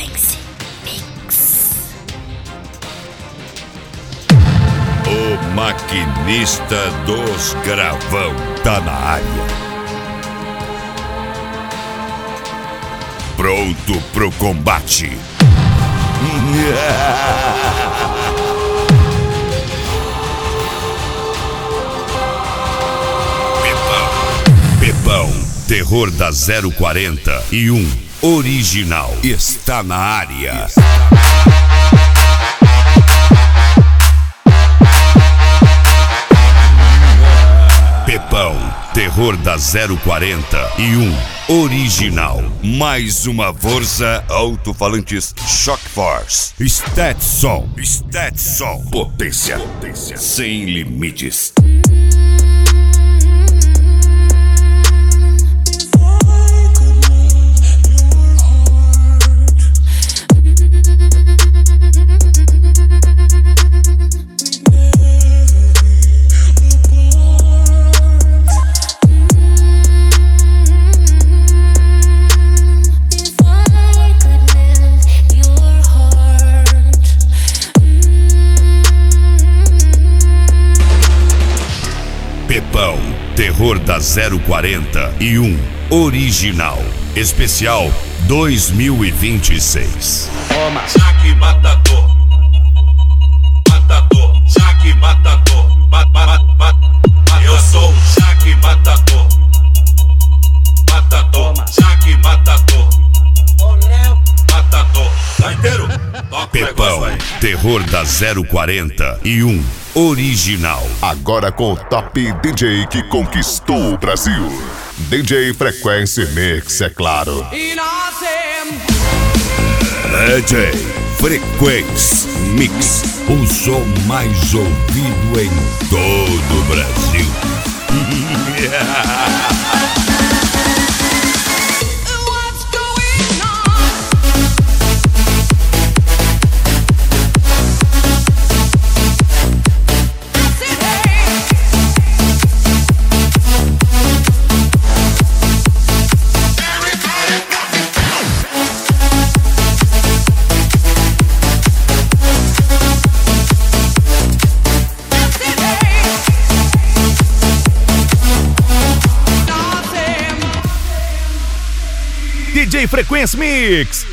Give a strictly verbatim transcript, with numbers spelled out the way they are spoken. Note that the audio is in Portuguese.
Frequency Mix. O maquinista dos gravão tá na área. Pronto pro combate. Pepão, Pepão, terror da zero quarenta e um, original, está na área. Pepão, terror da zero quarenta e um, original. Mais uma força, alto-falantes Shock Force. Stetson, Stetson, potência, potência sem limites. Pepão, terror da zero quarenta e um, original, especial dois mil e vinte e seis. Toma, saque matador, matador, saque matador, bat, bat, bat, bat, eu sou o saque matador, matador, saque matador, matador, tá inteiro? Pepão, terror da zero quarenta e um, original. Agora com o top D J que conquistou o Brasil. D J Frequency Mix, é claro. D J Frequency Mix, o som mais ouvido em todo o Brasil. D J Frequency Mix.